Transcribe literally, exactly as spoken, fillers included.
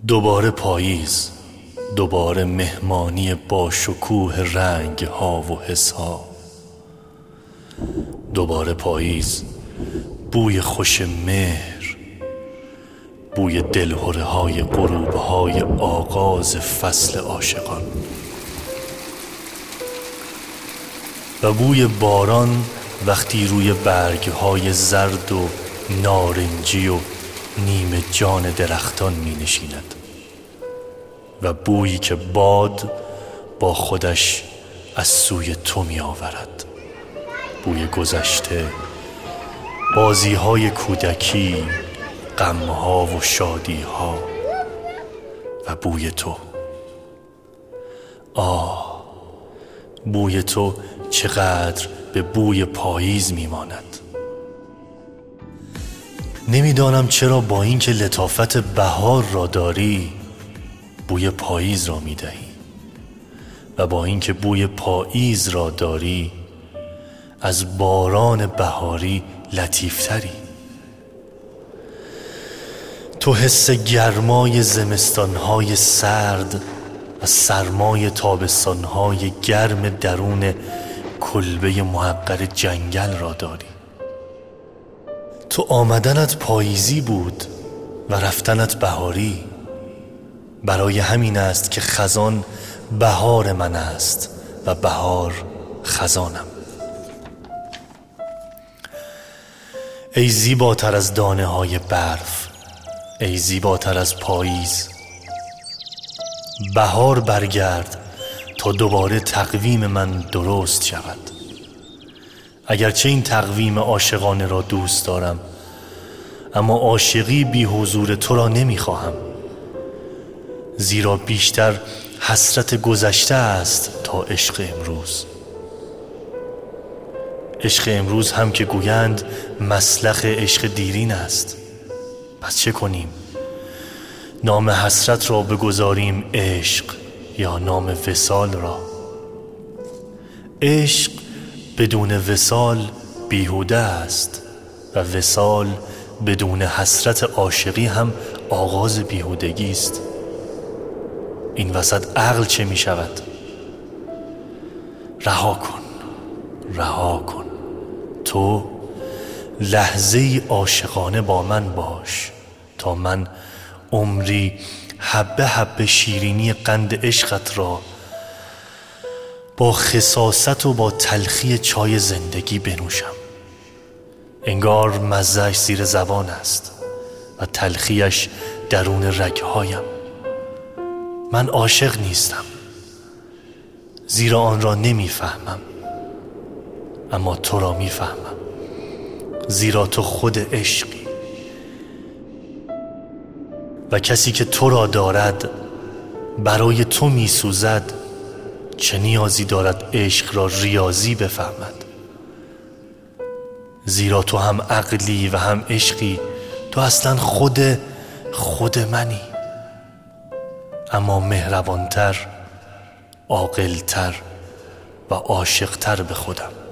دوباره پاییز، دوباره مهمانی با شکوه رنگ ها و حس ها. دوباره پاییز، بوی خوش مهر، بوی دلهره های غروب های آغاز فصل عاشقان و بوی باران وقتی روی برگ های زرد و نارنجی و نیمه جان درختان می نشیند و بویی که باد با خودش از سوی تو می آورد. بوی گذشته، بازی های کودکی، غمها و شادی ها و بوی تو. آه، بوی تو چقدر به بوی پاییز می ماند. نمیدانم چرا با اینکه لطافت بهار را داری بوی پاییز را می دهی و با اینکه بوی پاییز را داری از باران بهاری لطیفتری. تو حس گرمای زمستانهای سرد و سرمای تابستانهای گرم درون کلبه محقر جنگل را داری. تو آمدنت پاییزی بود و رفتنت بهاری. برای همین است که خزان بهار من است و بهار خزانم. ای زیباتر از دانه های برف، ای زیباتر از پاییز، بهار برگرد تا دوباره تقویم من درست شود. اگرچه این تقویم عاشقانه را دوست دارم، اما عاشقی بی حضور تو را نمی خواهم، زیرا بیشتر حسرت گذشته است تا عشق امروز. عشق امروز هم که گویند مسلخ عشق دیرین است. پس چه کنیم؟ نام حسرت را بگذاریم عشق یا نام وصال را؟ عشق بدون وصال بیهوده است و وصال بدون حسرت عاشقی هم آغاز بیهودگی است. این وسط عقل چه می شود؟ رها کن، رها کن. تو لحظه‌ای عاشقانه با من باش تا من عمری حبه حبه شیرینی قند عشقت را با خساست و با تلخی چای زندگی بنوشم. انگار مزه‌اش زیر زبان است و تلخیش درون رگهایم. من عاشق نیستم، زیرا آن را نمیفهمم، اما تو را میفهمم، زیرا تو خود عشقی و کسی که تو را دارد برای تو میسوزد. چه نیازی دارد عشق را ریاضی بفهمد؟ زیرا تو هم عقلی و هم عشقی. تو اصلا خود خود منی، اما مهربانتر، عاقلتر و عاشقتر به خودم.